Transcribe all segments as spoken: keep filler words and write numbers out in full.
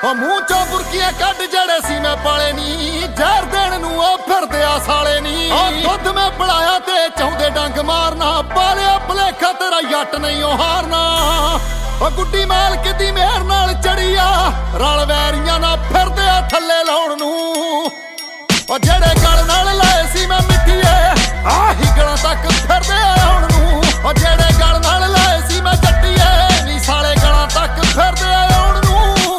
ਉਹ ਮੂੰਹ ਚੋਂ ਬੁਰਕੀਆਂ ਕੱਢ ਜਿਹੜੇ ਸੀ ਮੈਂ ਪਾਲੇ ਨੀ, ਜ਼ਹਿਰ ਦੇਣ ਨੂੰ ਉਹ ਫਿਰਦੇ ਆ ਸਾਲੇ ਨੀ। ਉਹ ਦੁੱਧ ਮੈਂ ਪਿਲਾਇਆ ਤੇ ਚਾਹੁੰਦੇ ਡੰਗ ਮਾਰਨਾ, ਪਾਲਿਆ ਭਲੇਖਾ ਤੇਰਾ ਜੱਟ ਨਹੀਂ ਉਹ ਹਾਰਨਾ। ਉਹ ਗੁੱਡੀ ਮਾਲਕ ਦੀ ਮਿਹਰ ਨਾਲ ਚੜੀ ਆ, ਰਲ ਵੈਰੀਆਂ ਨਾਲ ਫਿਰਦੇ ਆ ਥੱਲੇ ਲਾਉਣ ਨੂੰ। ਉਹ ਜਿਹੜੇ ਗਲ ਨਾਲ ਲਾਏ ਸੀ ਮੈਂ ਮਿੱਠੀਏ, ਆਹੀ ਗਲਾਂ ਤੱਕ ਫਿਰਦੇ ਆ ਆਉਣ ਨੂੰ। ਉਹ ਜਿਹੜੇ ਗਲ ਨਾਲ ਲਾਏ ਸੀ ਮੈਂ ਜੱਟੀਏ, ਨੀ ਸਾਲੇ ਗਲਾਂ ਤੱਕ ਫਿਰਦੇ ਆ ਆਉਣ ਨੂੰ।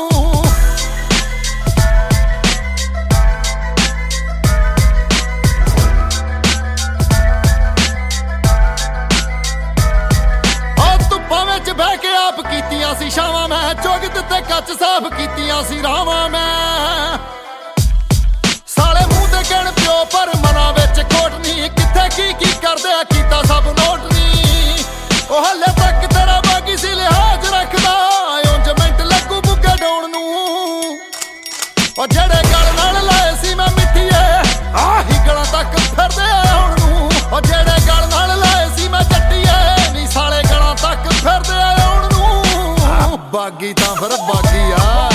ਉਹ ਧੁੱਪਾਂ ਵਿੱਚ ਬਹਿ ਕੇ ਆਪ ਕੀਤੀਆਂ ਸੀ ਛਾਵਾਂ ਮੈਂ, ਚੁਗਤ ਤੇ ਕੱਚ ਸਾਫ਼ ਕੀਤੀਆਂ ਸੀ ਰਾਵਾਂ ਮੈਂ। ਸਾਲੇ ਮੂੰਹ ਤੇ ਕਹਿਣ ਪਿਓ ਪਰ ਮਨਾਂ ਵਿੱਚ ਖੋਟ ਨੀ, ਕਿੱਥੇ ਕੀ ਕੀ ਕਰਦੇ ਆ ਕੀਤਾ ਸਭ ਨੋਟ ਨੀ। ਉਹ ਹਲੇ ਤੱਕ ਤੇਰਾ ਬਾਗੀ ਸੀ ਲਿਹਾਜ਼ ਰੱਖਦਾ, ਉਂਝ ਮਿੰਟ ਲੱਗੂ ਬੁੱਗੇ ਡਾਉਣ ਨੂੰ। ਉਹ ਜਿਹੜੇ ਗਲ ਨਾਲ ਲਾਏ ਸੀ ਮੈਂ ਮਿੱਠੀਏ, ਆਹੀ ਗਲਾਂ ਤੱਕ ਫਿਰਦੇ ਆ ਆਉਣ ਨੂੰ। ਉਹ ਜਿਹੜੇ ਗਲ ਨਾਲ ਲਾਏ ਸੀ ਮੈਂ ਜੱਟੀਏ, ਨੀ ਸਾਲੇ ਗਲਾਂ ਤੱਕ ਫਿਰਦੇ ਆ ਆਉਣ ਨੂੰ। ਬਾਗੀ ਤਾਂ ਫਿਰ ਬਾਗੀ ਆ।